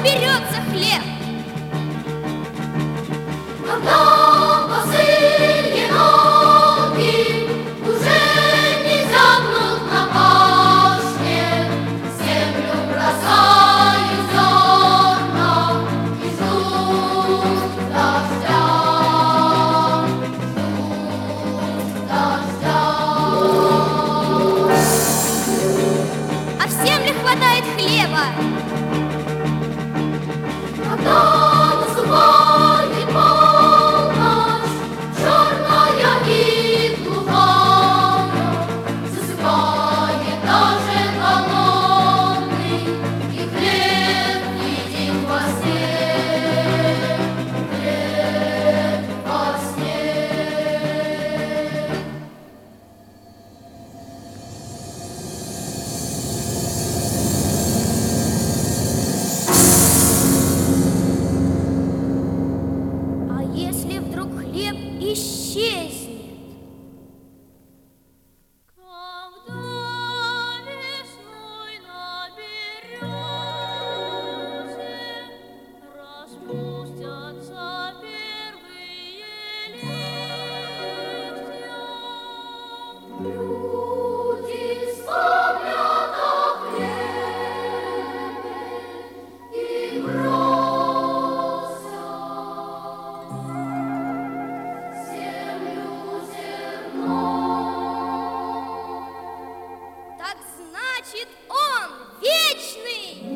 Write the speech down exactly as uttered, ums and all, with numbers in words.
берется хлеб? Когда босые ноги уже не зябнут на пашне, землю бросают зерна и ждут дождя, ждут дождя. А всем ли хватает хлеба? Когда наступает полночь, черная и глухая, засыпает даже голодный, и хлеб едим во сне, хлеб во сне. А если вдруг хлеб исчезнет? Когда весной на березе распустятся первые листья, Люди вспомнят о хлебе и бросят землю зерно. так значит, он вечный.